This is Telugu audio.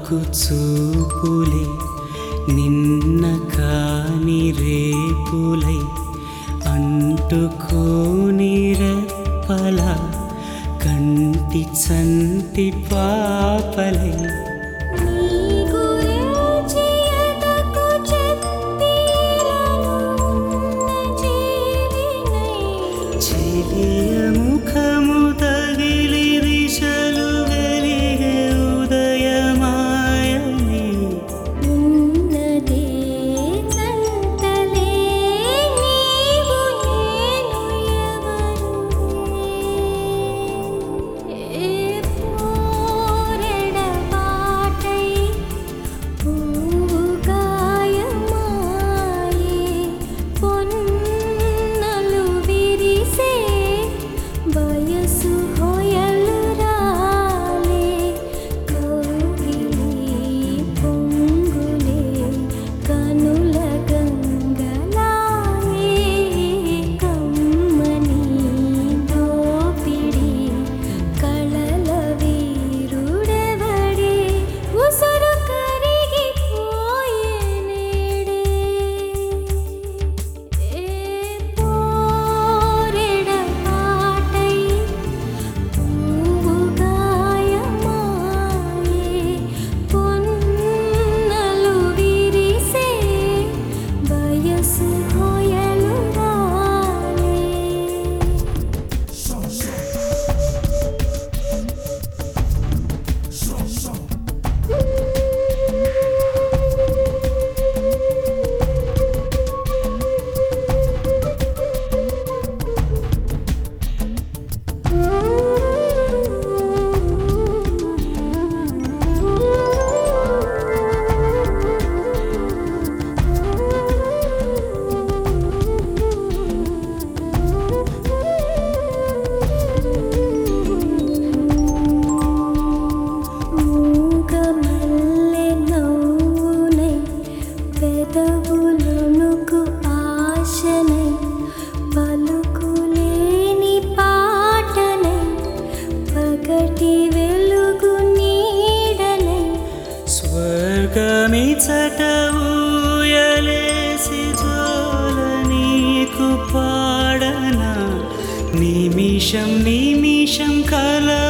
ఆకు చూపులే నిన్న కాని రేపులై అంటుకోని రెప్పల కంటి చంటి పాపలై ముఖము తగిలి దిశలు వెలిగే ఉదయమాయని ఉన్నదే చంతలే నీవు నేను ఎవరు ఏ పోరెడ బాటై పువ్వు గాయమాయే పొన్నలు విరిసే వయసు హోయలు రాలే కౌగిలి పొంగులే కనుల గంగలాయే కమ్మని దోపిడి కళల వీరుడెవడే ఉసురు కరిగిపోయే నేడే ఏ పోరెడ బాటై పువ్వు గాయమాయే పొన్నలు విరిసే వయసు హోయలు రాలే మూగమల్లె నవ్వునై పెదవులొనుకు ఆశనై పలుకులేని పాటనై పగటి వెలుగు నీడనై స్వర్గమిచట ఊయలేసి జోల నీకు పాడనా నిమిషం నిమిషం కల